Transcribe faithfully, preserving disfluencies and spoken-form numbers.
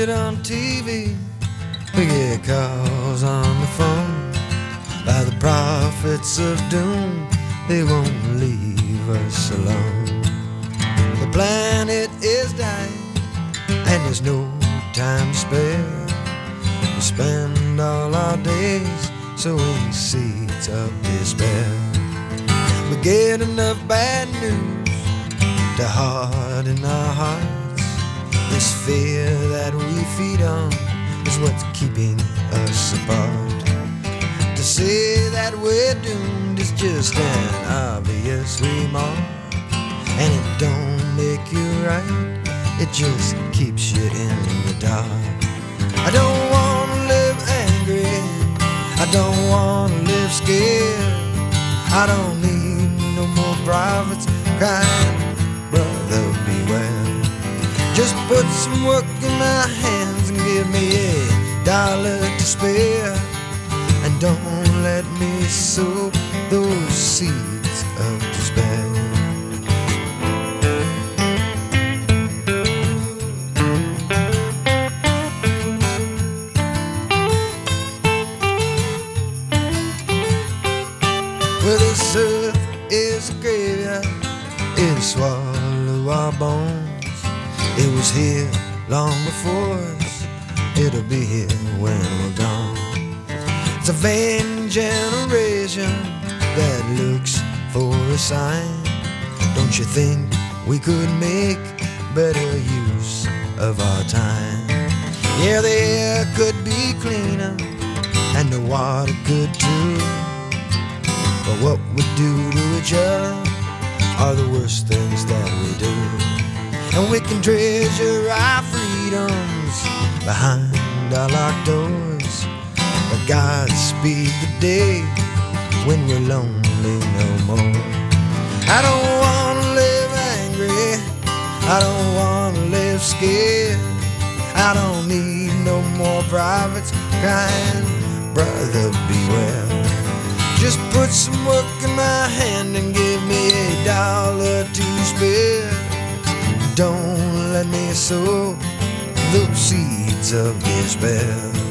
it on T V, we get calls on the phone by the prophets of doom. They won't leave us alone. The planet is dying and there's no time to spare. We spend all our days sowing seeds of despair. We get enough bad news to harden our hearts. This fear that we feed on is what's keeping us apart. To say that we're doomed is just an obvious remark, and it don't make you right, it just keeps you in the dark. I don't wanna live angry, I don't wanna live scared. I don't need no more prophets crying, brother beware. Just put some work in my hands and give me a dollar to spare, and don't let me sow those seeds of despair. Well, this earth is a graveyard, it'll swallow our bones. It was here long before us, it'll be here when we're gone. It's a vain generation that looks for a sign. Don't you think we could make better use of our time? Yeah, the air could be cleaner and the water could too, but what we do to each other are the worst things that we do. And we can treasure our freedoms behind our locked doors, but Godspeed the day when we're lonely no more. I don't wanna live angry, I don't wanna live scared. I don't need no more prophets crying, brother beware. Just put some work in my hand and give me a dollar to spare. Don't let me sow those seeds of despair.